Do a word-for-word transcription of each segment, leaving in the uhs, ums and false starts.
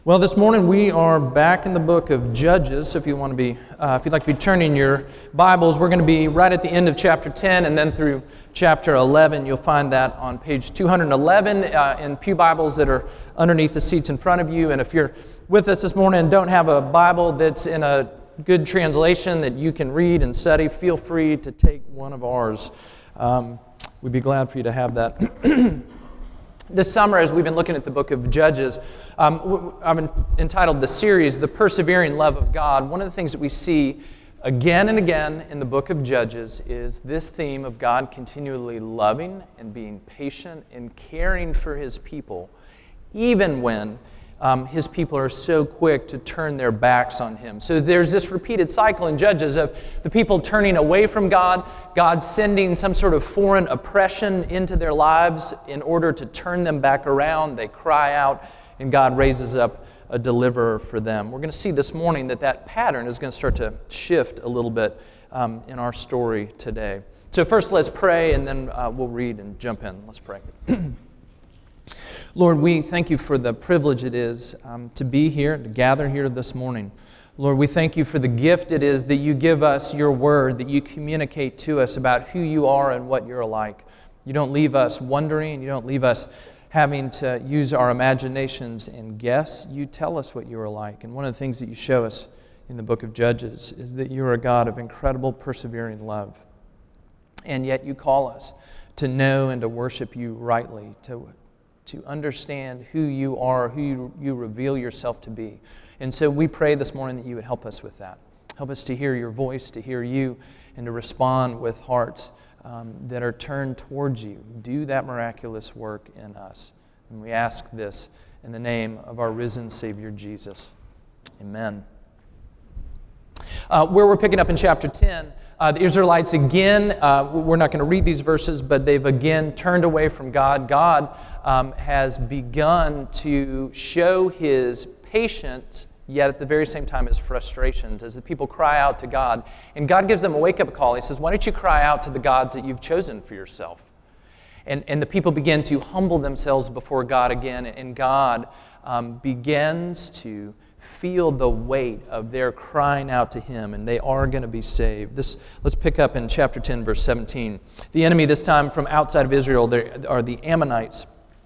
Well, this morning we are back in the book of Judges. So if you want to be, uh, if you'd like to be turning your Bibles, we're going to be right at the end of chapter ten and then through chapter eleven. You'll find that on page two hundred eleven uh, in pew Bibles that are underneath the seats in front of you. And if you're with us this morning and don't have a Bible that's in a good translation that you can read and study, feel free to take one of ours. Um, we'd be glad for you to have that. This summer, as we've been looking at the book of Judges, um, I've entitled the series, The Persevering Love of God. One of the things that we see again and again in the book of Judges is this theme of God continually loving and being patient and caring for His people, even when um, His people are so quick to turn their backs on Him. So there's this repeated cycle in Judges of the people turning away from God, God sending some sort of foreign oppression into their lives in order to turn them back around. They cry out, and God raises up a deliverer for them. We're going to see this morning that that pattern is going to start to shift a little bit um, in our story today. So first let's pray, and then uh, we'll read and jump in. Let's pray. Lord, we thank you for the privilege it is um, to be here, to gather here this morning. Lord, we thank you for the gift it is that you give us your word, that you communicate to us about who you are and what you're like. You don't leave us wondering, you don't leave us having to use our imaginations and guess. You tell us what you are like. And one of the things that you show us in the book of Judges is that you are a God of incredible persevering love. And yet you call us to know and to worship you rightly, to to understand who you are, who you, you reveal yourself to be. And so we pray this morning that you would help us with that. Help us to hear your voice, to hear you, and to respond with hearts um, that are turned towards you. Do that miraculous work in us. And we ask this in the name of our risen Savior, Jesus. Amen. Uh, where we're picking up in chapter ten, Uh, the Israelites again, uh, we're not going to read these verses, but they've again turned away from God. God um, has begun to show His patience, yet at the very same time His frustrations as the people cry out to God. And God gives them a wake-up call. He says, why don't you cry out to the gods that you've chosen for yourself? And, and the people begin to humble themselves before God again, and God um, begins to feel the weight of their crying out to Him, and they are going to be saved. This, let's pick up in chapter ten, verse seventeen. The enemy this time from outside of Israel are the Ammonites.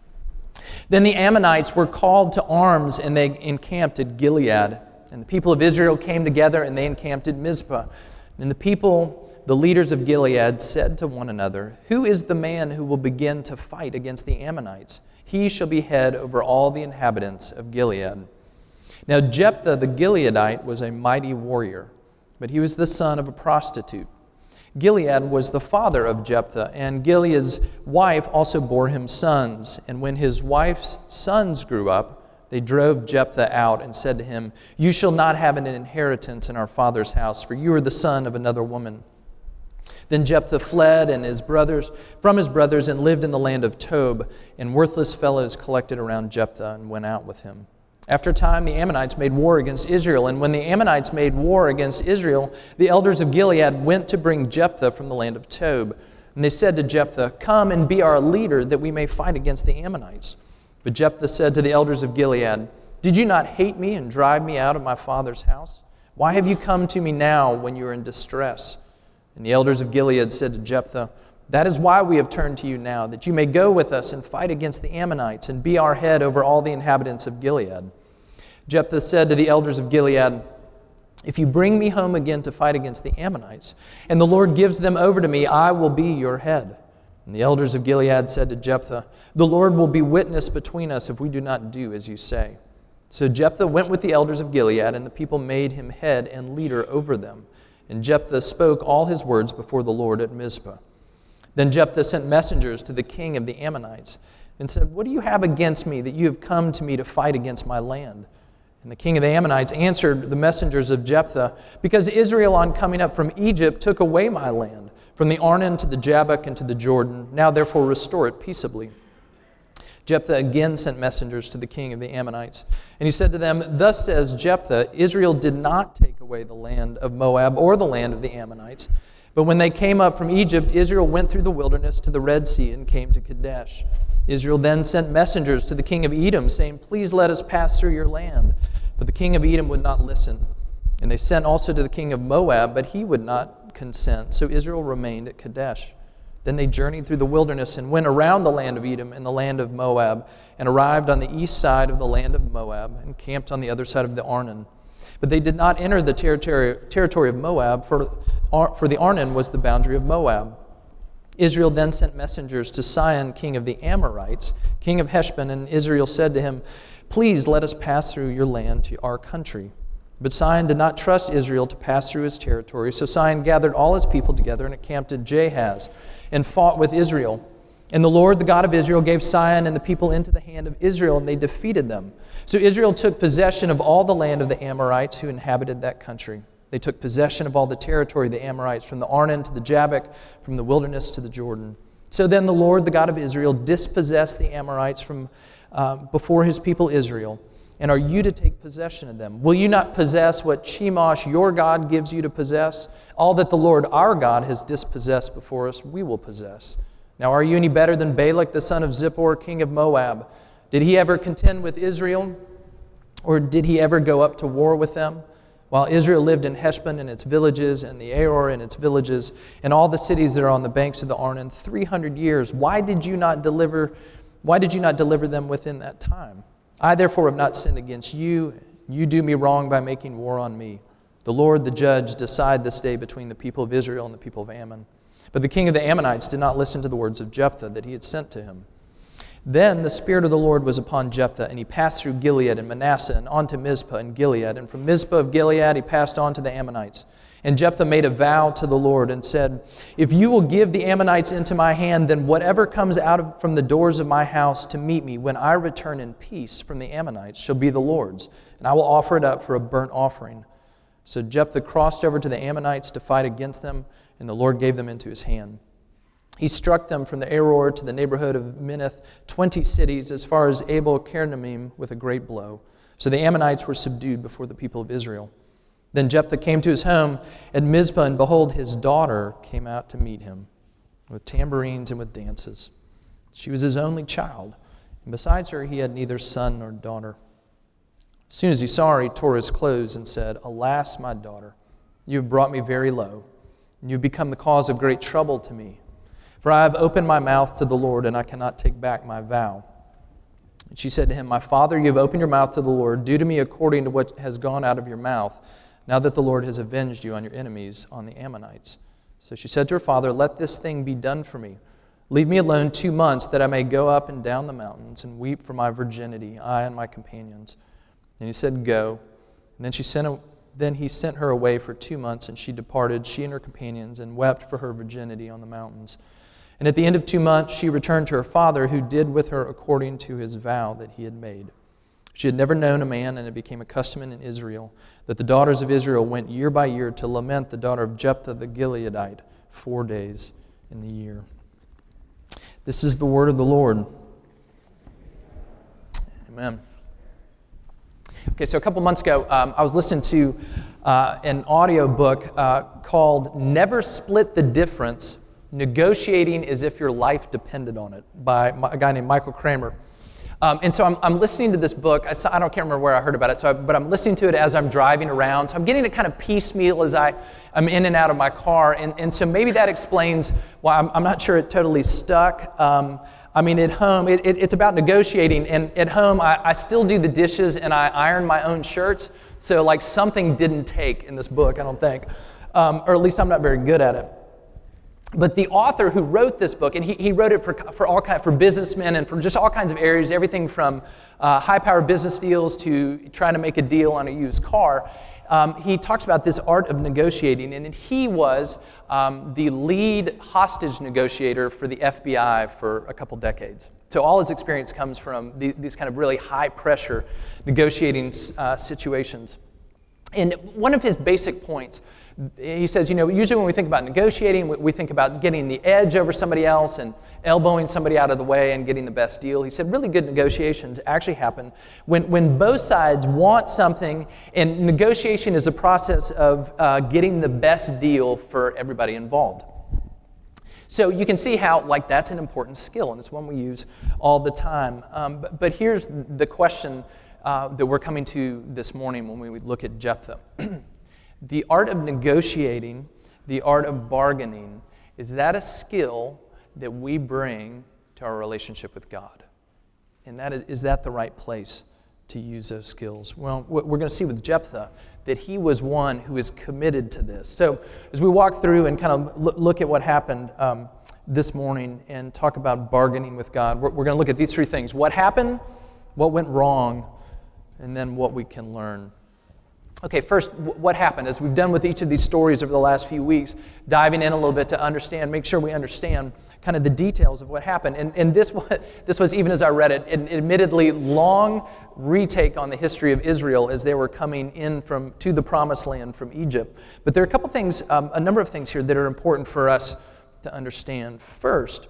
Then the Ammonites were called to arms, and they encamped at Gilead. And the people of Israel came together, and they encamped at Mizpah. And the people, the leaders of Gilead, said to one another, who is the man who will begin to fight against the Ammonites? He shall be head over all the inhabitants of Gilead. Now Jephthah the Gileadite was a mighty warrior, but he was the son of a prostitute. Gilead was the father of Jephthah, and Gilead's wife also bore him sons. And when his wife's sons grew up, they drove Jephthah out and said to him, you shall not have an inheritance in our father's house, for you are the son of another woman. Then Jephthah fled and his brothers from his brothers and lived in the land of Tob, and worthless fellows collected around Jephthah and went out with him. After a time, the Ammonites made war against Israel, and when the Ammonites made war against Israel, the elders of Gilead went to bring Jephthah from the land of Tob. And they said to Jephthah, come and be our leader, that we may fight against the Ammonites. But Jephthah said to the elders of Gilead, did you not hate me and drive me out of my father's house? Why have you come to me now when you are in distress? And the elders of Gilead said to Jephthah, that is why we have turned to you now, that you may go with us and fight against the Ammonites and be our head over all the inhabitants of Gilead. Jephthah said to the elders of Gilead, if you bring me home again to fight against the Ammonites, and the Lord gives them over to me, I will be your head. And the elders of Gilead said to Jephthah, the Lord will be witness between us if we do not do as you say. So Jephthah went with the elders of Gilead, and the people made him head and leader over them. And Jephthah spoke all his words before the Lord at Mizpah. Then Jephthah sent messengers to the king of the Ammonites and said, what do you have against me that you have come to me to fight against my land? And the king of the Ammonites answered the messengers of Jephthah, because Israel on coming up from Egypt took away my land, from the Arnon to the Jabbok and to the Jordan. Now therefore restore it peaceably. Jephthah again sent messengers to the king of the Ammonites. And he said to them, thus says Jephthah, Israel did not take away the land of Moab or the land of the Ammonites. But when they came up from Egypt, Israel went through the wilderness to the Red Sea and came to Kadesh. Israel then sent messengers to the king of Edom, saying, "Please let us pass through your land." But the king of Edom would not listen. And they sent also to the king of Moab, but he would not consent. So Israel remained at Kadesh. Then they journeyed through the wilderness and went around the land of Edom and the land of Moab, and arrived on the east side of the land of Moab, and camped on the other side of the Arnon. But they did not enter the territory, territory of Moab, for, for the Arnon was the boundary of Moab. Israel then sent messengers to Sihon, king of the Amorites, king of Heshbon, and Israel said to him, "Please let us pass through your land to our country." But Sihon did not trust Israel to pass through his territory, so Sihon gathered all his people together and encamped at Jahaz, and fought with Israel. And the Lord, the God of Israel, gave Sihon and the people into the hand of Israel, and they defeated them. So Israel took possession of all the land of the Amorites who inhabited that country. They took possession of all the territory of the Amorites, from the Arnon to the Jabbok, from the wilderness to the Jordan. So then the Lord, the God of Israel, dispossessed the Amorites from uh, before his people Israel. And are you to take possession of them? Will you not possess what Chemosh, your God, gives you to possess? All that the Lord, our God, has dispossessed before us, we will possess. Now are you any better than Balak, the son of Zippor, king of Moab? Did he ever contend with Israel? Or did he ever go up to war with them? While Israel lived in Heshbon and its villages, and the Aroer and its villages, and all the cities that are on the banks of the Arnon, three hundred years, why did you not deliver, why did you not deliver them within that time? I therefore have not sinned against you. You do me wrong by making war on me. The Lord, the judge, decide this day between the people of Israel and the people of Ammon. But the king of the Ammonites did not listen to the words of Jephthah that he had sent to him. Then the Spirit of the Lord was upon Jephthah, and he passed through Gilead and Manasseh and on to Mizpah and Gilead. And from Mizpah of Gilead he passed on to the Ammonites. And Jephthah made a vow to the Lord and said, "If you will give the Ammonites into my hand, then whatever comes out of, from the doors of my house to meet me when I return in peace from the Ammonites shall be the Lord's, and I will offer it up for a burnt offering." So Jephthah crossed over to the Ammonites to fight against them, and the Lord gave them into his hand. He struck them from the Aroer to the neighborhood of Minnith, twenty cities, as far as Abel-Keramim, with a great blow. So the Ammonites were subdued before the people of Israel. Then Jephthah came to his home at Mizpah, and behold, his daughter came out to meet him with tambourines and with dances. She was his only child, and besides her he had neither son nor daughter. As soon as he saw her, he tore his clothes and said, "Alas, my daughter, you have brought me very low, and you have become the cause of great trouble to me. For I have opened my mouth to the Lord, and I cannot take back my vow." And she said to him, "My father, you have opened your mouth to the Lord. Do to me according to what has gone out of your mouth, now that the Lord has avenged you on your enemies, on the Ammonites." So she said to her father, "Let this thing be done for me. Leave me alone two months, that I may go up and down the mountains and weep for my virginity, I and my companions." And he said, "Go." And then she sent a, then he sent her away for two months, and she departed, she and her companions, and wept for her virginity on the mountains. And at the end of two months she returned to her father, who did with her according to his vow that he had made. She had never known a man, and it became a custom in Israel that the daughters of Israel went year by year to lament the daughter of Jephthah the Gileadite four days in the year. This is the word of the Lord. Amen. Okay, so a couple months ago, um, I was listening to uh, an audio book uh, called Never Split the Difference, Negotiating as If Your Life Depended on It, by a guy named Michael Kramer. Um, and so I'm, I'm listening to this book. I, saw, I don't can't remember where I heard about it, so I, but I'm listening to it as I'm driving around. So I'm getting it kind of piecemeal as I, I'm in and out of my car. And, and so maybe that explains why I'm, I'm not sure it totally stuck. Um, I mean, at home, it, it, it's about negotiating. And at home, I, I still do the dishes and I iron my own shirts. So like something didn't take in this book, I don't think. Um, or at least I'm not very good at it. But the author who wrote this book, and he, he wrote it for for all kind for businessmen and for just all kinds of areas, everything from uh, high-powered business deals to trying to make a deal on a used car. Um, he talks about this art of negotiating, and he was um, the lead hostage negotiator for the F B I for a couple decades. So all his experience comes from the, these kind of really high-pressure negotiating uh, situations. And one of his basic points, he says, you know, usually when we think about negotiating, we think about getting the edge over somebody else and elbowing somebody out of the way and getting the best deal. He said really good negotiations actually happen when, when both sides want something, and negotiation is a process of uh, getting the best deal for everybody involved. So you can see how, like, that's an important skill, and it's one we use all the time. Um, but, but here's the question uh, that we're coming to this morning when we look at Jephthah. The art of negotiating, the art of bargaining, is that a skill that we bring to our relationship with God? And that is, is that the right place to use those skills? Well, we're going to see with Jephthah that he was one who is committed to this. So as we walk through and kind of look at what happened um, this morning and talk about bargaining with God, we're, we're going to look at these three things. What happened, what went wrong, and then what we can learn. Okay, first, what happened? As we've done with each of these stories over the last few weeks, diving in a little bit to understand, make sure we understand kind of the details of what happened. And, and this, was, this was, even as I read it, an admittedly long retake on the history of Israel as they were coming in from to the Promised Land from Egypt. But there are a couple things, um, a number of things here that are important for us to understand. First,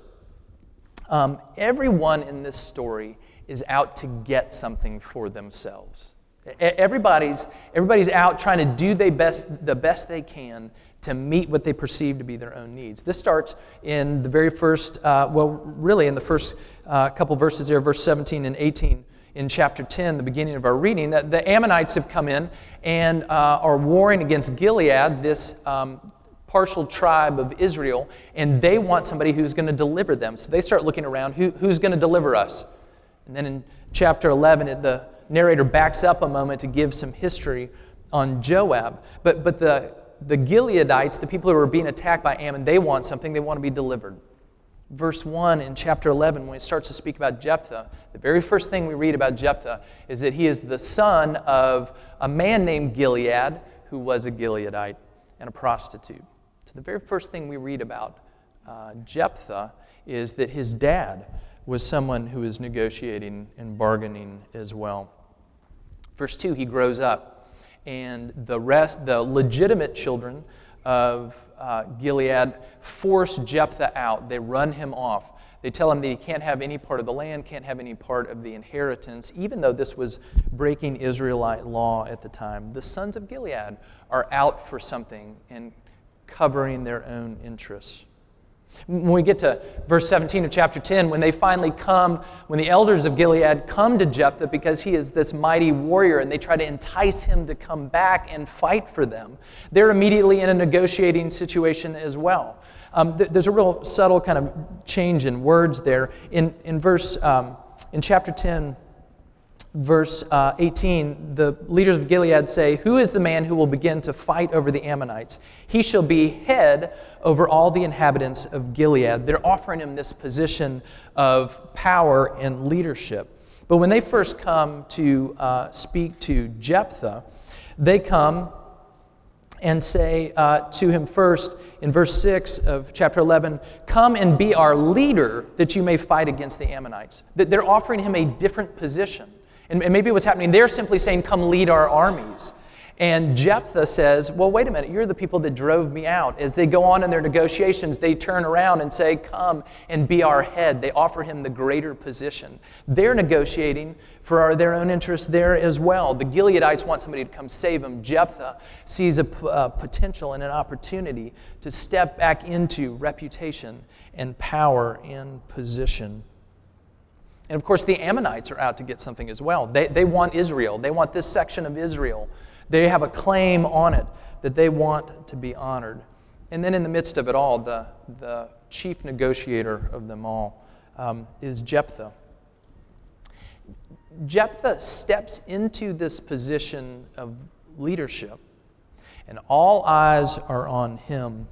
um, everyone in this story is out to get something for themselves. Everybody's, everybody's out trying to do they best, the best they can to meet what they perceive to be their own needs. This starts in the very first, uh, well, really in the first uh, couple verses there, verse seventeen and eighteen in chapter ten, the beginning of our reading, that the Ammonites have come in and uh, are warring against Gilead, this um, partial tribe of Israel, and they want somebody who's going to deliver them. So they start looking around, Who, who's going to deliver us? And then in chapter eleven, it, the narrator backs up a moment to give some history on Joab. But but the, the Gileadites, the people who are being attacked by Ammon, they want something. They want to be delivered. Verse one in chapter eleven, when it starts to speak about Jephthah, the very first thing we read about Jephthah is that he is the son of a man named Gilead, who was a Gileadite and a prostitute. So the very first thing we read about uh, Jephthah is that his dad was someone who is negotiating and bargaining as well. Verse two, he grows up, and the rest, the legitimate children of uh, Gilead force Jephthah out. They run him off. They tell him that he can't have any part of the land, can't have any part of the inheritance, even though this was breaking Israelite law at the time. The sons of Gilead are out for something and covering their own interests. When we get to verse seventeen of chapter ten, when they finally come, when the elders of Gilead come to Jephthah because he is this mighty warrior and they try to entice him to come back and fight for them, they're immediately in a negotiating situation as well. Um, th- there's a real subtle kind of change in words there. In, in verse, um, in chapter ten, verse uh, eighteen, the leaders of Gilead say, "Who is the man who will begin to fight over the Ammonites? He shall be head over all the inhabitants of Gilead." They're offering him this position of power and leadership. But when they first come to uh, speak to Jephthah, they come and say uh, to him first, in verse six of chapter eleven, "Come and be our leader that you may fight against the Ammonites." That they're offering him a different position. And maybe what's happening, they're simply saying, "Come lead our armies." And Jephthah says, "Well, wait a minute, you're the people that drove me out." As they go on in their negotiations, they turn around and say, "Come and be our head." They offer him the greater position. They're negotiating for our, their own interests there as well. The Gileadites want somebody to come save them. Jephthah sees a, a potential and an opportunity to step back into reputation and power and position. And of course, the Ammonites are out to get something as well. They, they want Israel. They want this section of Israel. They have a claim on it that they want to be honored. And then in the midst of it all, the, the chief negotiator of them all um, is Jephthah. Jephthah steps into this position of leadership, and all eyes are on him.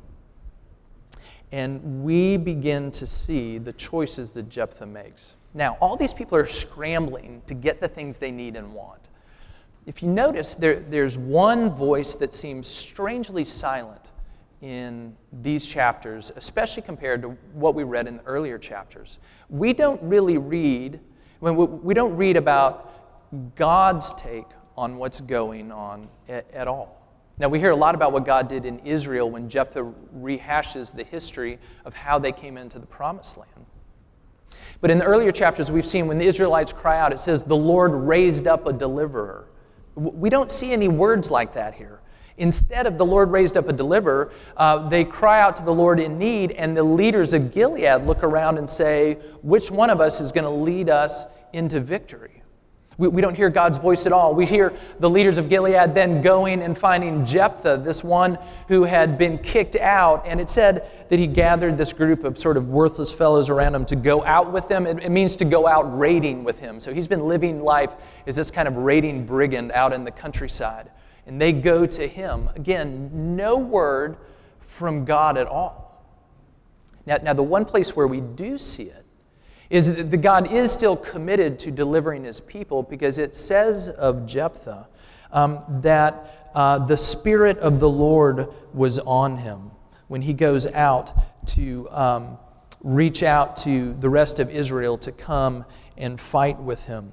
And we begin to see the choices that Jephthah makes. Now, all these people are scrambling to get the things they need and want. If you notice, there, there's one voice that seems strangely silent in these chapters, especially compared to what we read in the earlier chapters. We don't really read, we don't read about God's take on what's going on at, at all. Now, we hear a lot about what God did in Israel when Jephthah rehashes the history of how they came into the Promised Land. But in the earlier chapters, we've seen when the Israelites cry out, it says, "The Lord raised up a deliverer." We don't see any words like that here. Instead of the Lord raised up a deliverer, uh, they cry out to the Lord in need, and the leaders of Gilead look around and say, which one of us is going to lead us into victory? We, we don't hear God's voice at all. We hear the leaders of Gilead then going and finding Jephthah, this one who had been kicked out, and it said that he gathered this group of sort of worthless fellows around him to go out with them. It, it means to go out raiding with him. So he's been living life as this kind of raiding brigand out in the countryside. And they go to him. Again, no word from God at all. Now, now the one place where we do see it is that the God is still committed to delivering his people, because it says of Jephthah um, that uh, the Spirit of the Lord was on him when he goes out to um, reach out to the rest of Israel to come and fight with him.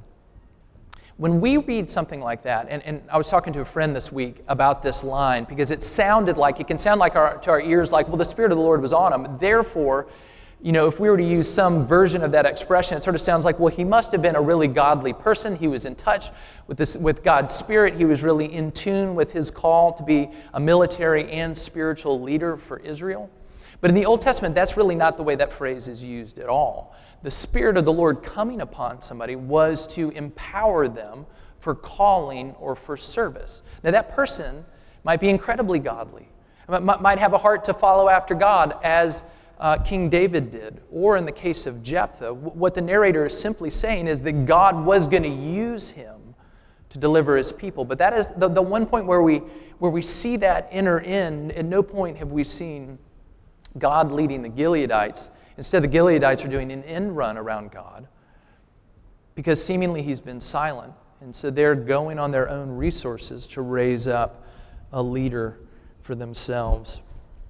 When we read something like that, and, and I was talking to a friend this week about this line, because it sounded like, it can sound like our, to our ears like, well, the Spirit of the Lord was on him. Therefore, you know, if we were to use some version of that expression, it sort of sounds like, well, he must have been a really godly person. He was in touch with this, with God's Spirit. He was really in tune with his call to be a military and spiritual leader for Israel. But in the Old Testament, that's really not the way that phrase is used at all. The Spirit of the Lord coming upon somebody was to empower them for calling or for service. Now, that person might be incredibly godly, might have a heart to follow after God as uh, King David did. Or in the case of Jephthah, what the narrator is simply saying is that God was going to use him to deliver his people. But that is the, the one point where we, where we see that enter in. At no point have we seen God leading the Gileadites. Instead, the Gileadites are doing an end run around God because seemingly he's been silent. And so they're going on their own resources to raise up a leader for themselves.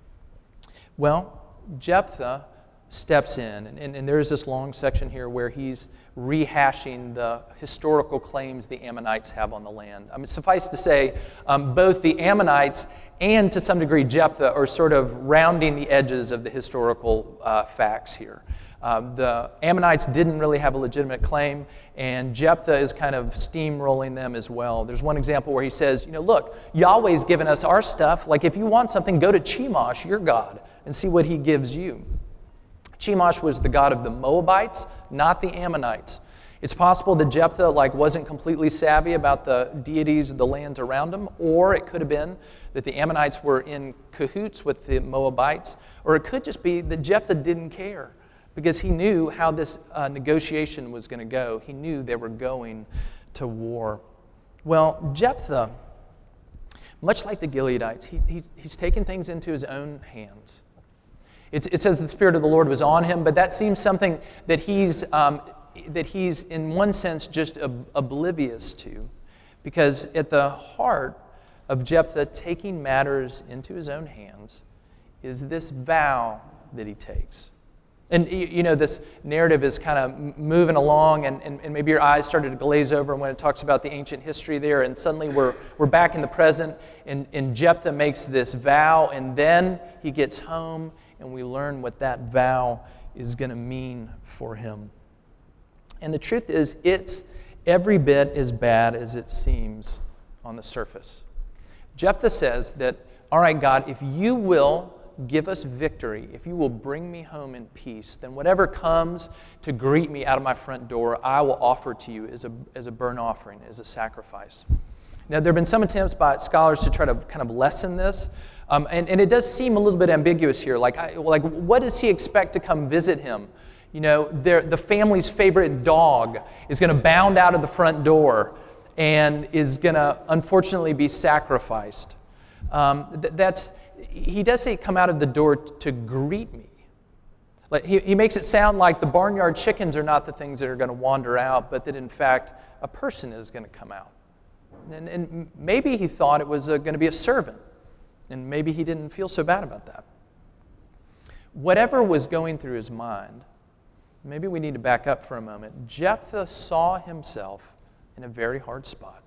Well, Jephthah steps in, and, and, and there's this long section here where he's rehashing the historical claims the Ammonites have on the land. I mean, suffice to say, um, both the Ammonites and to some degree Jephthah are sort of rounding the edges of the historical uh, facts here. Um, the Ammonites didn't really have a legitimate claim, and Jephthah is kind of steamrolling them as well. There's one example where he says, you know, look, Yahweh's given us our stuff. Like, if you want something, go to Chemosh, your God, and see what he gives you. Chemosh was the god of the Moabites, not the Ammonites. It's possible that Jephthah like wasn't completely savvy about the deities of the lands around him, or it could have been that the Ammonites were in cahoots with the Moabites, or it could just be that Jephthah didn't care because he knew how this uh, negotiation was going to go. He knew they were going to war. Well, Jephthah, much like the Gileadites, he, he's, he's taken things into his own hands. It's, it says the Spirit of the Lord was on him, but that seems something that he's um, that he's in one sense just ob- oblivious to, because at the heart of Jephthah taking matters into his own hands is this vow that he takes. And you know, this narrative is kind of moving along, and, and, and maybe your eyes started to glaze over when it talks about the ancient history there, and suddenly we're we're back in the present, and, and Jephthah makes this vow, and then he gets home, and we learn what that vow is going to mean for him. And the truth is, it's every bit as bad as it seems on the surface. Jephthah says that, all right, God, if you will give us victory, if you will bring me home in peace, then whatever comes to greet me out of my front door, I will offer to you as a, as a burnt offering, as a sacrifice. Now, there have been some attempts by scholars to try to kind of lessen this, um, and, and it does seem a little bit ambiguous here. Like, I, like, what does he expect to come visit him? You know, the family's favorite dog is going to bound out of the front door and is going to, unfortunately, be sacrificed. Um, th- that's he does say, "Come out of the door t- to greet me." Like he, he makes it sound like the barnyard chickens are not the things that are going to wander out, but that in fact a person is going to come out. And, and maybe he thought it was uh, going to be a servant, and maybe he didn't feel so bad about that. Whatever was going through his mind. Maybe we need to back up for a moment. Jephthah saw himself in a very hard spot.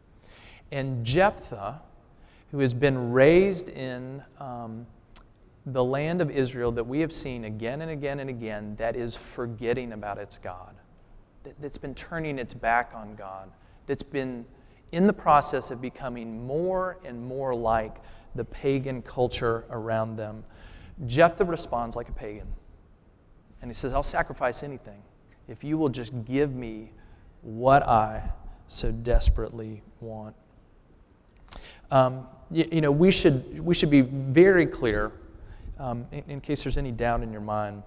And Jephthah, who has been raised in um, the land of Israel that we have seen again and again and again, that is forgetting about its God, that, that's been turning its back on God, that's been in the process of becoming more and more like the pagan culture around them, Jephthah responds like a pagan. And he says, I'll sacrifice anything if you will just give me what I so desperately want. Um, you, you know, we should, we should be very clear, um, in, in case there's any doubt in your mind.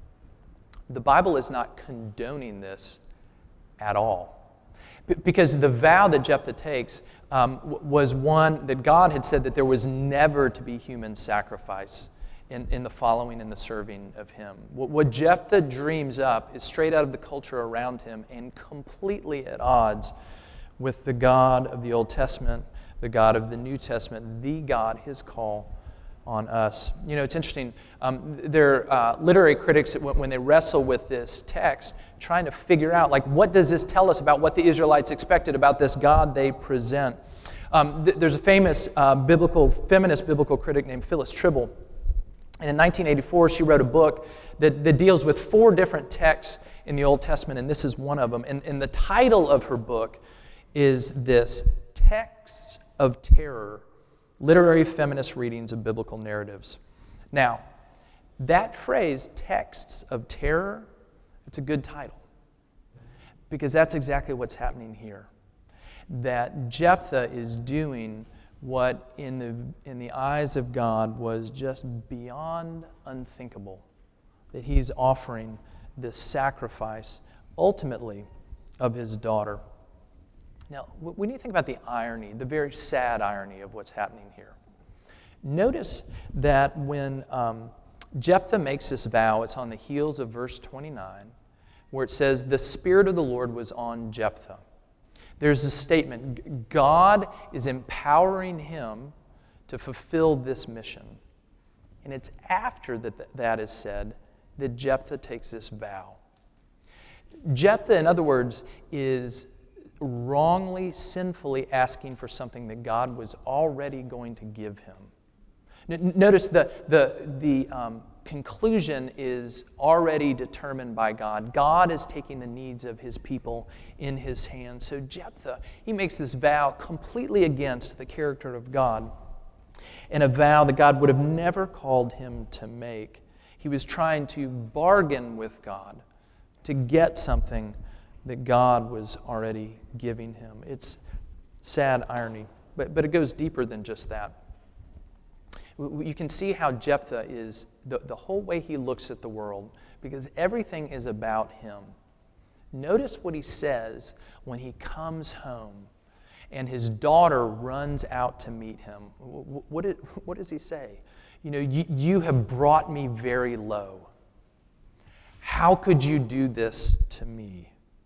The Bible is not condoning this at all. B- because the vow that Jephthah takes um, w- was one that God had said that there was never to be human sacrifice in, in the following and the serving of him. What, what Jephthah dreams up is straight out of the culture around him and completely at odds with the God of the Old Testament, the God of the New Testament, the God, his call on us. You know, it's interesting. Um, there are uh, literary critics, when, when they wrestle with this text, trying to figure out, like, what does this tell us about what the Israelites expected about this God they present? Um, th- there's a famous uh, biblical, feminist biblical critic named Phyllis Tribble. And in nineteen eighty-four, she wrote a book that, that deals with four different texts in the Old Testament, and this is one of them. And, and the title of her book is this, Texts of Terror, Literary Feminist Readings of Biblical Narratives. Now, that phrase, texts of terror, it's a good title. Because that's exactly what's happening here. That Jephthah is doing what in the, in the eyes of God was just beyond unthinkable. That he's offering this sacrifice, ultimately, of his daughter. Now, we need to think about the irony, the very sad irony of what's happening here. Notice that when um, Jephthah makes this vow, it's on the heels of verse twenty-nine, where it says, the Spirit of the Lord was on Jephthah. There's a statement, God is empowering him to fulfill this mission. And it's after that that is said that Jephthah takes this vow. Jephthah, in other words, is wrongly, sinfully asking for something that God was already going to give him. N- notice the, the, the um, conclusion is already determined by God. God is taking the needs of his people in his hands. So Jephthah, he makes this vow completely against the character of God, and a vow that God would have never called him to make. He was trying to bargain with God to get something that God was already giving him. It's sad irony, but, but it goes deeper than just that. You can see how Jephthah is, the, the whole way he looks at the world, because everything is about him. Notice what he says when he comes home and his daughter runs out to meet him. What, did, what does he say? You know, you, you have brought me very low. How could you do this to me?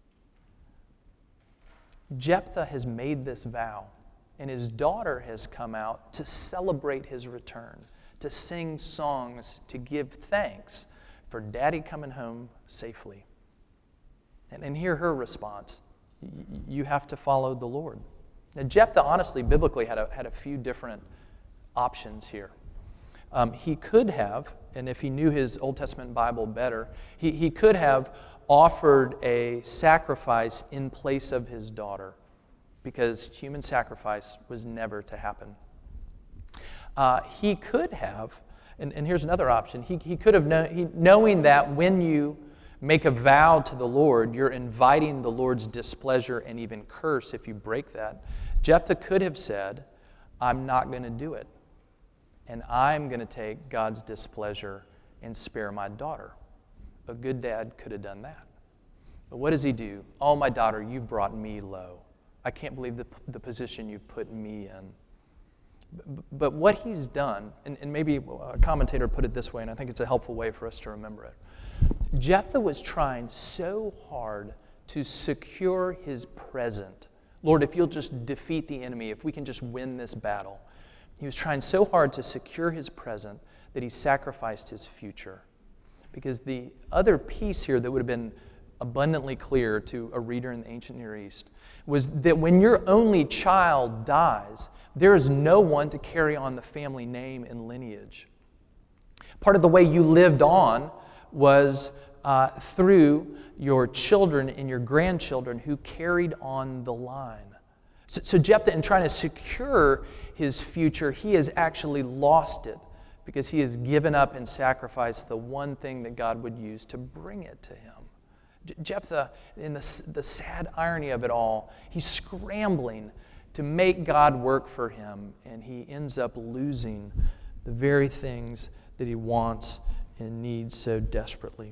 Jephthah has made this vow, and his daughter has come out to celebrate his return, to sing songs, to give thanks for Daddy coming home safely. And, and hear her response. You have to follow the Lord. Now, Jephthah, honestly, biblically, had a, had a few different options here. Um, he could have, and if he knew his Old Testament Bible better, he, he could have offered a sacrifice in place of his daughter, because human sacrifice was never to happen. Uh, he could have, and, and here's another option, he, he could have, known, he, knowing that when you make a vow to the Lord, you're inviting the Lord's displeasure and even curse if you break that. Jephthah could have said, I'm not going to do it, and I'm going to take God's displeasure and spare my daughter. A good dad could have done that. But what does he do? Oh, my daughter, you've brought me low. I can't believe the, the position you've put me in. But, but what he's done, and, and maybe a commentator put it this way, and I think it's a helpful way for us to remember it. Jephthah was trying so hard to secure his present. Lord, if you'll just defeat the enemy, if we can just win this battle. He was trying so hard to secure his present that he sacrificed his future. Because the other piece here that would have been abundantly clear to a reader in the ancient Near East was that when your only child dies, there is no one to carry on the family name and lineage. Part of the way you lived on was uh, through your children and your grandchildren who carried on the line. So, so Jephthah, in trying to secure his future, he has actually lost it because he has given up and sacrificed the one thing that God would use to bring it to him. Je- Jephthah, in the, the sad irony of it all, he's scrambling to make God work for him, and he ends up losing the very things that he wants and needs so desperately.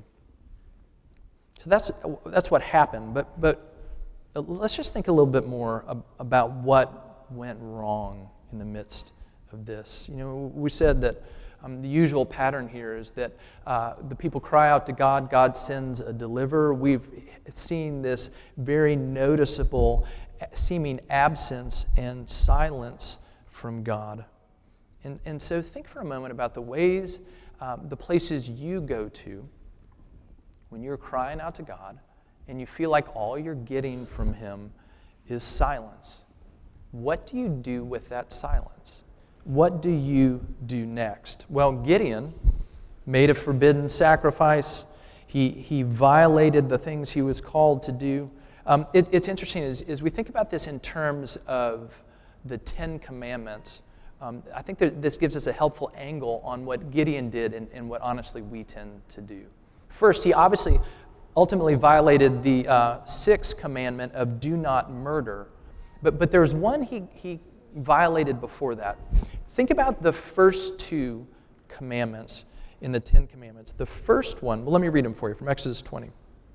So that's that's what happened. But but let's just think a little bit more ab- about what went wrong in the midst of this. You know, we said that um, the usual pattern here is that uh, the people cry out to God, God sends a deliverer. We've seen this very noticeable seeming absence and silence from God. And, and so think for a moment about the ways, um, the places you go to when you're crying out to God and you feel like all you're getting from Him is silence. What do you do with that silence? What do you do next? Well, Gideon made a forbidden sacrifice. He, he violated the things he was called to do. Um, it, it's interesting as, as we think about this in terms of the Ten Commandments. Um, I think that this gives us a helpful angle on what Gideon did and, and what honestly we tend to do. First, he obviously ultimately violated the uh, sixth commandment of do not murder. But, but there's one he, he violated before that. Think about the first two commandments in the Ten Commandments. The first one, well, let me read them for you from Exodus twenty.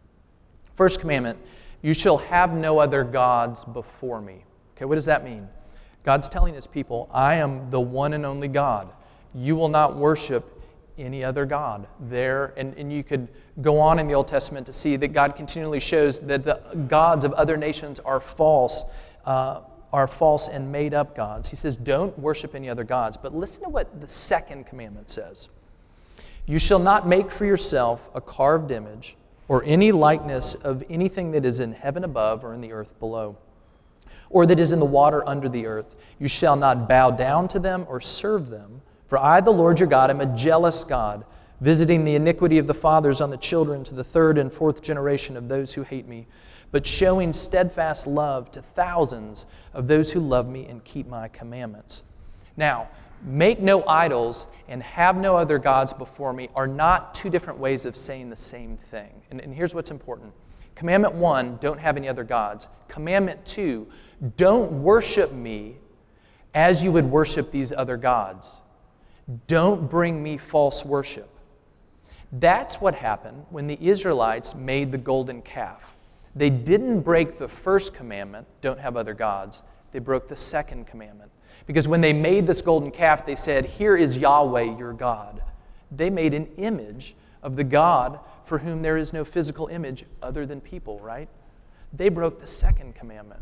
First commandment, you shall have no other gods before me. Okay, what does that mean? God's telling his people, I am the one and only God. You will not worship any other God there. And, and you could go on in the Old Testament to see that God continually shows that the gods of other nations are false, uh, are false and made up gods. He says, don't worship any other gods. But listen to what the second commandment says. You shall not make for yourself a carved image or any likeness of anything that is in heaven above or in the earth below, or that is in the water under the earth. You shall not bow down to them or serve them. For I, the Lord your God, am a jealous God, visiting the iniquity of the fathers on the children to the third and fourth generation of those who hate me, but showing steadfast love to thousands of those who love me and keep my commandments. Now, make no idols and have no other gods before me are not two different ways of saying the same thing. And, and here's what's important. Commandment one, don't have any other gods. Commandment two, don't worship me as you would worship these other gods. Don't bring me false worship. That's what happened when the Israelites made the golden calf. They didn't break the first commandment, don't have other gods. They broke the second commandment. Because when they made this golden calf, they said, here is Yahweh, your God. They made an image of the God for whom there is no physical image other than people, right? They broke the second commandment.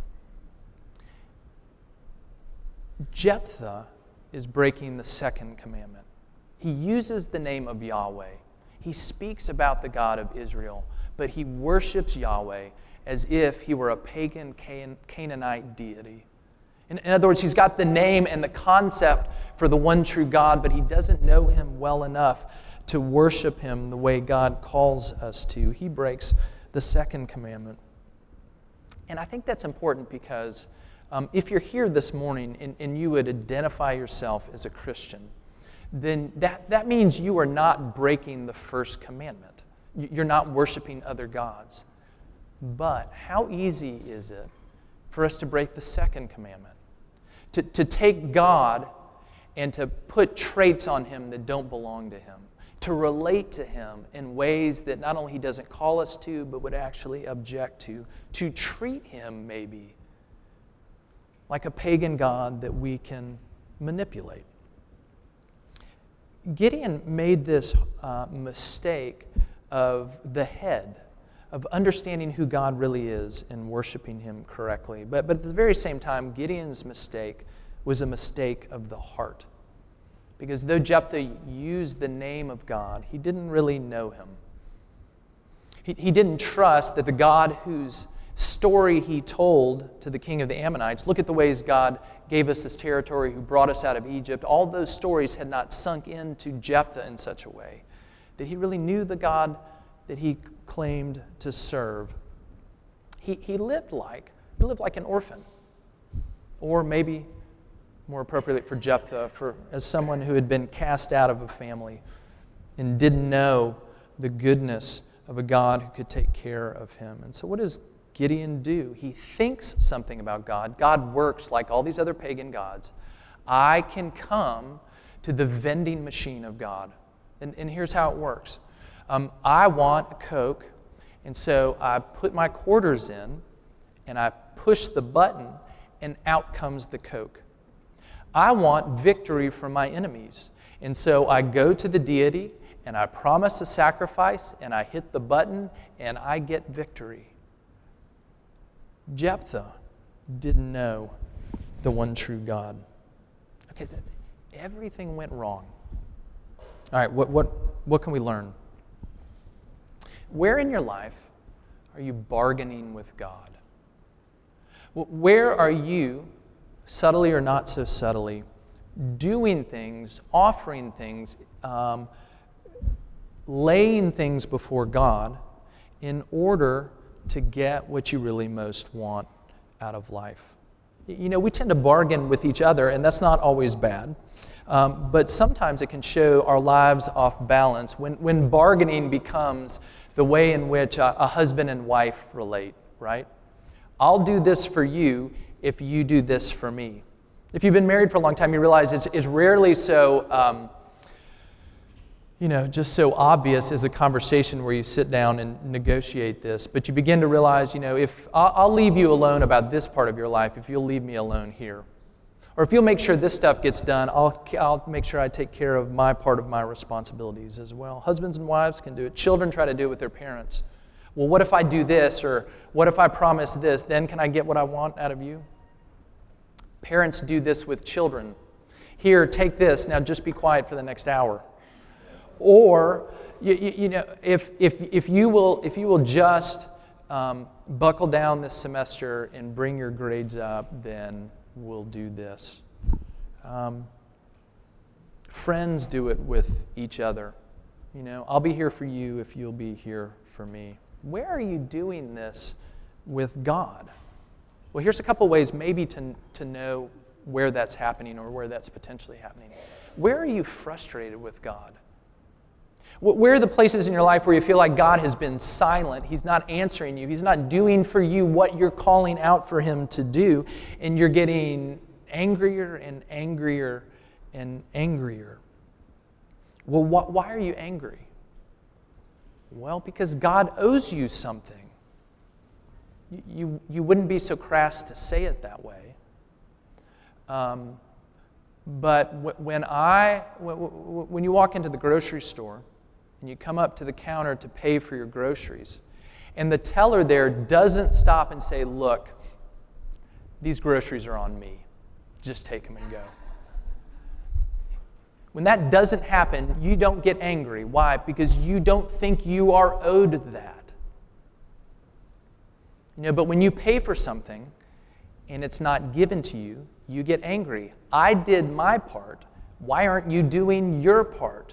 Jephthah is breaking the second commandment. He uses the name of Yahweh. He speaks about the God of Israel, but he worships Yahweh as if he were a pagan Can- Canaanite deity. In, in other words, he's got the name and the concept for the one true God, but he doesn't know him well enough to worship him the way God calls us to. He breaks the second commandment. And I think that's important because um, if you're here this morning and, and you would identify yourself as a Christian, then that, that means you are not breaking the first commandment. You're not worshiping other gods. But how easy is it for us to break the second commandment? To, to take God and to put traits on him that don't belong to him. To relate to him in ways that not only he doesn't call us to, but would actually object to. To treat him, maybe, like a pagan god that we can manipulate. Gideon made this uh, mistake of the head, of understanding who God really is and worshiping him correctly. But, but at the very same time, Gideon's mistake was a mistake of the heart. Because though Jephthah used the name of God, he didn't really know him. He, he didn't trust that the God whose story he told to the king of the Ammonites, look at the ways God gave us this territory, who brought us out of Egypt, all those stories had not sunk into Jephthah in such a way that he really knew the God that he claimed to serve. He, he lived like, he lived like an orphan. Or maybe, more appropriately for Jephthah, for as someone who had been cast out of a family and didn't know the goodness of a God who could take care of him. And so what does Gideon do? He thinks something about God. God works like all these other pagan gods. I can come to the vending machine of God. And, and here's how it works. Um, I want a Coke, and so I put my quarters in, and I push the button, and out comes the Coke. I want victory from my enemies, and so I go to the deity, and I promise a sacrifice, and I hit the button, and I get victory. Jephthah didn't know the one true God. Okay, everything went wrong. All right, what, what, what can we learn? Where in your life are you bargaining with God? Where are you, subtly or not so subtly, doing things, offering things, um, laying things before God in order to get what you really most want out of life? You know, we tend to bargain with each other, and that's not always bad. Um, but sometimes it can show our lives off balance when, when bargaining becomes the way in which a, a husband and wife relate, right? I'll do this for you if you do this for me. If you've been married for a long time, you realize it's, it's rarely so, um, you know, just so obvious as a conversation where you sit down and negotiate this. But you begin to realize, you know, if I'll, I'll leave you alone about this part of your life, if you'll leave me alone here. Or if you'll make sure this stuff gets done, I'll, I'll make sure I take care of my part of my responsibilities as well. Husbands and wives can do it. Children try to do it with their parents. Well, what if I do this? Or what if I promise this? Then can I get what I want out of you? Parents do this with children. Here, take this. Now just be quiet for the next hour. Or, you, you, you know, if, if, if, you will, if you will just um, buckle down this semester and bring your grades up, then we'll do this. Um, friends do it with each other. You know, I'll be here for you if you'll be here for me. Where are you doing this with God? Well, here's a couple ways maybe to, to know where that's happening or where that's potentially happening. Where are you frustrated with God? Where are the places in your life where you feel like God has been silent? He's not answering you. He's not doing for you what you're calling out for Him to do, and you're getting angrier and angrier and angrier. Well, wh- why are you angry? Well, because God owes you something. You, you, you wouldn't be so crass to say it that way. Um, but w- when I, w- w- when you walk into the grocery store, and you come up to the counter to pay for your groceries, and the teller there doesn't stop and say, look, these groceries are on me. Just take them and go. When that doesn't happen, you don't get angry. Why? Because you don't think you are owed that. You know, but when you pay for something and it's not given to you, you get angry. I did my part. Why aren't you doing your part?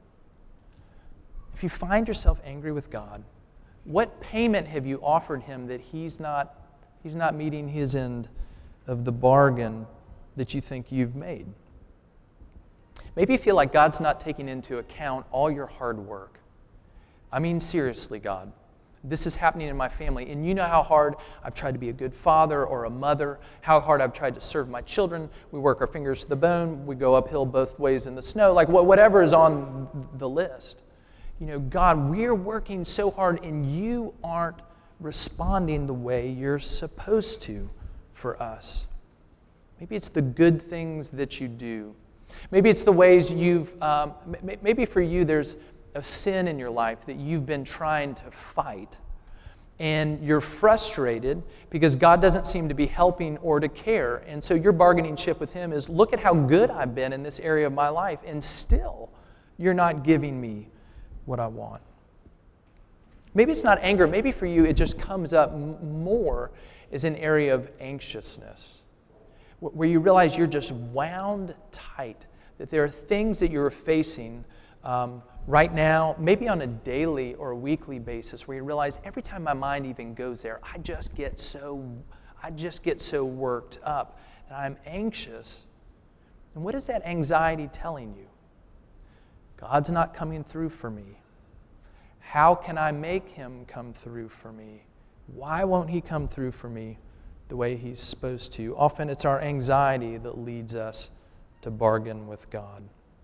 If you find yourself angry with God, what payment have you offered Him that He's not, He's not meeting His end of the bargain that you think you've made? Maybe you feel like God's not taking into account all your hard work. I mean, seriously, God, this is happening in my family, and you know how hard I've tried to be a good father or a mother, how hard I've tried to serve my children. We work our fingers to the bone. We go uphill both ways in the snow, like whatever is on the list. You know, God, we're working so hard and you aren't responding the way you're supposed to for us. Maybe it's the good things that you do. Maybe it's the ways you've, um, maybe for you there's a sin in your life that you've been trying to fight. And you're frustrated because God doesn't seem to be helping or to care. And so your bargaining chip with Him is, look at how good I've been in this area of my life, and still you're not giving me what I want. Maybe it's not anger. Maybe for you it just comes up m- more as an area of anxiousness, wh- where you realize you're just wound tight, that there are things that you're facing um, right now, maybe on a daily or a weekly basis, where you realize every time my mind even goes there, I just get so, I just get so worked up and I'm anxious. And what is that anxiety telling you? God's not coming through for me. How can I make him come through for me? Why won't he come through for me the way he's supposed to? Often it's our anxiety that leads us to bargain with God.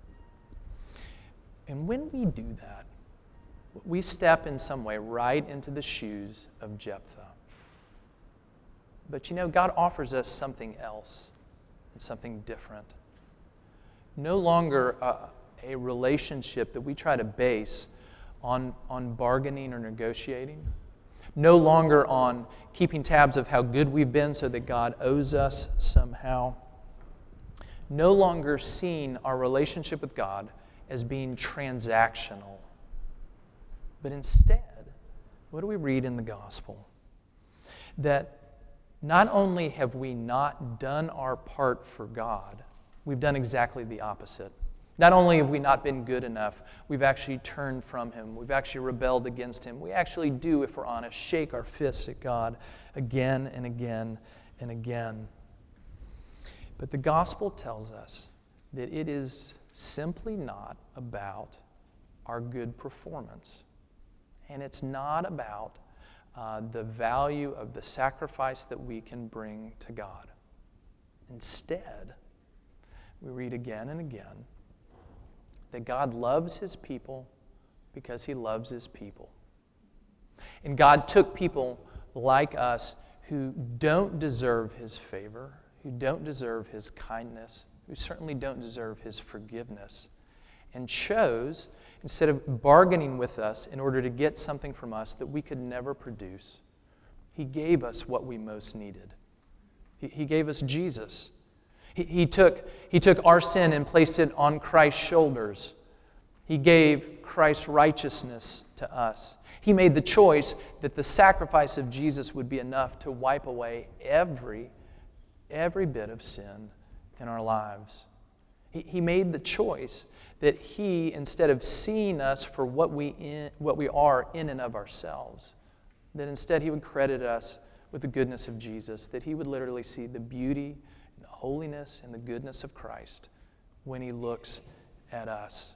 And when we do that, we step in some way right into the shoes of Jephthah. But you know, God offers us something else and something different. No longer a, a relationship that we try to base on, on bargaining or negotiating. No longer on keeping tabs of how good we've been so that God owes us somehow. No longer seeing our relationship with God as being transactional. But instead, what do we read in the gospel? That not only have we not done our part for God, we've done exactly the opposite. Not only have we not been good enough, we've actually turned from him. We've actually rebelled against him. We actually do, if we're honest, shake our fists at God again and again and again. But the gospel tells us that it is simply not about our good performance. And it's not about uh, the value of the sacrifice that we can bring to God. Instead, we read again and again that God loves his people because he loves his people. And God took people like us who don't deserve his favor, who don't deserve his kindness, who certainly don't deserve his forgiveness, and chose, instead of bargaining with us in order to get something from us that we could never produce, he gave us what we most needed. He, he gave us Jesus. He, he, took, he took our sin and placed it on Christ's shoulders. He gave Christ's righteousness to us. He made the choice that the sacrifice of Jesus would be enough to wipe away every, every bit of sin in our lives. He, he made the choice that he, instead of seeing us for what we, in, what we are in and of ourselves, that instead he would credit us with the goodness of Jesus, that he would literally see the beauty, the holiness, and the goodness of Christ when he looks at us.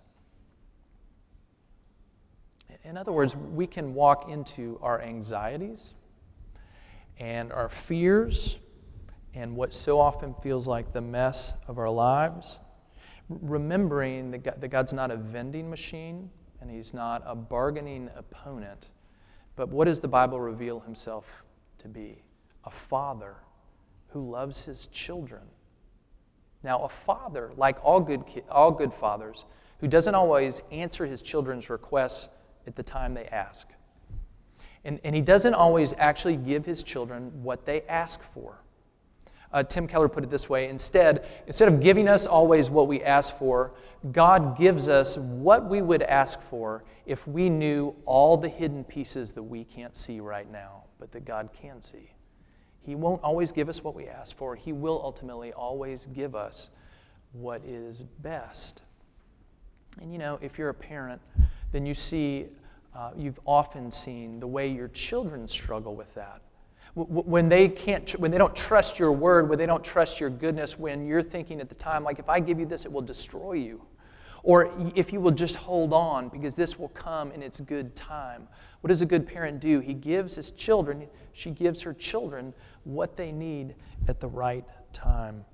In other words, we can walk into our anxieties and our fears and what so often feels like the mess of our lives, remembering that, God, that God's not a vending machine and he's not a bargaining opponent, but what does the Bible reveal himself to be? A father who loves his children. Now, a father, like all good, all good fathers, who doesn't always answer his children's requests at the time they ask. And, and he doesn't always actually give his children what they ask for. Uh, Tim Keller put it this way, instead, instead of giving us always what we ask for, God gives us what we would ask for if we knew all the hidden pieces that we can't see right now, but that God can see. He won't always give us what we ask for. He will ultimately always give us what is best. And you know, if you're a parent, then you see, uh, you've often seen the way your children struggle with that. When they can't, when they don't trust your word, when they don't trust your goodness, when you're thinking at the time, like, if I give you this, it will destroy you. Or if you will just hold on, because this will come in its good time. What does a good parent do? He gives his children, she gives her children what they need at the right time.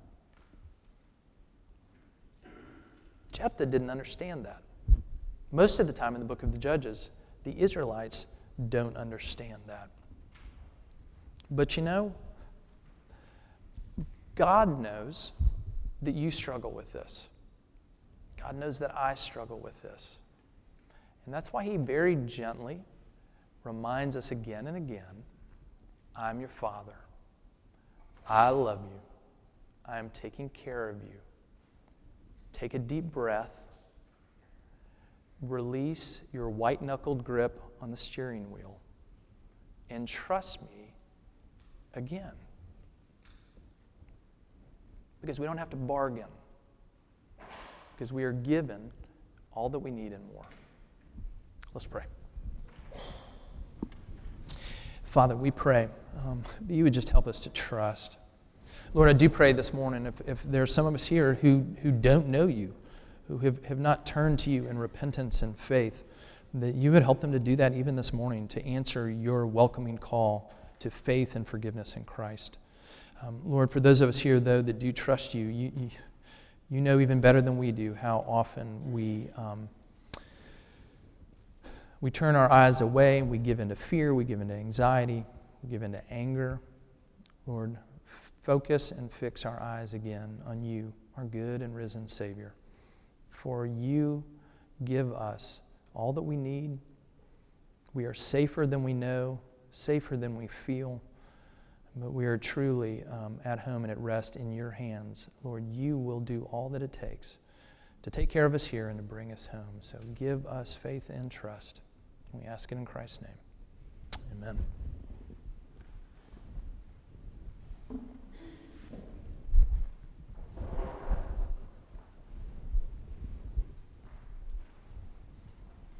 Jephthah didn't understand that. Most of the time in the book of the Judges, the Israelites don't understand that. But you know, God knows that you struggle with this. God knows that I struggle with this. And that's why he very gently reminds us again and again, I'm your Father. I love you. I am taking care of you. Take a deep breath. Release your white-knuckled grip on the steering wheel. And trust me again. Because we don't have to bargain. Because we are given all that we need and more. Let's pray. Father, we pray um, that you would just help us to trust. Lord, I do pray this morning if, if there are some of us here who, who don't know you, who have, have not turned to you in repentance and faith, that you would help them to do that even this morning, to answer your welcoming call to faith and forgiveness in Christ. Um, Lord, for those of us here, though, that do trust you, you, you, you know even better than we do how often we, um, we turn our eyes away, we give into fear, we give into anxiety, we give into anger. Lord, focus and fix our eyes again on you, our good and risen Savior. For you give us all that we need. We are safer than we know, safer than we feel, but we are truly um, at home and at rest in your hands. Lord, you will do all that it takes to take care of us here and to bring us home. So give us faith and trust. We ask it in Christ's name. Amen.